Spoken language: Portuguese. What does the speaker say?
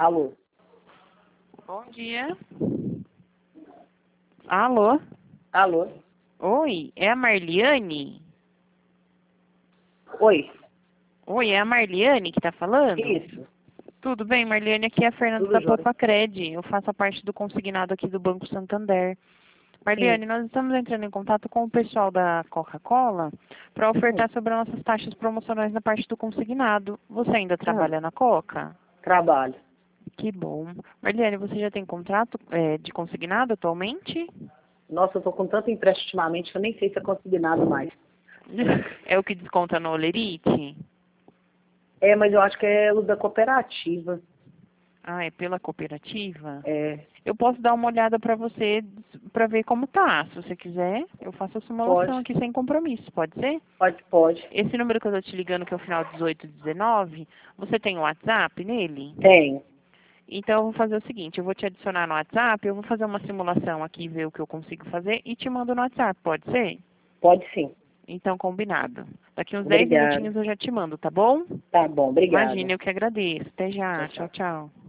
Alô? Bom dia. Alô? Alô? Oi, é a Marliane? Oi? Oi, é a Marliane que tá falando? Isso. Tudo bem, Marliane? Aqui é a Fernanda Tudo da jóia. Poupa Cred. Eu faço a parte do consignado aqui do Banco Santander. Sim. Marliane, nós estamos entrando em contato com o pessoal da Coca-Cola para ofertar sobre as nossas taxas promocionais na parte do consignado. Você ainda trabalha na Coca? Trabalho. Que bom. Marliane, você já tem contrato de consignado atualmente? Nossa, eu tô com tanto empréstimo ultimamente que eu nem sei se é consignado mais. É o que desconta no Olerite? É, mas eu acho que é o da cooperativa. Ah, é pela cooperativa? É, Eu posso dar uma olhada para você para ver como tá. Se você quiser, eu faço a simulação pode. aqui sem compromisso, pode ser? Pode. Esse número que eu tô te ligando, que é o final 1819, você tem o WhatsApp nele? Tenho. Então eu vou fazer o seguinte, eu vou te adicionar no WhatsApp, eu vou fazer uma simulação aqui, ver o que eu consigo fazer e te mando no WhatsApp, pode ser? Pode sim. Então, combinado. Daqui uns 10 Obrigada. minutinhos eu já te mando, tá bom? Tá bom, Imagina, obrigada. eu que agradeço. Até Tchau, já. tchau. Tchau, tchau.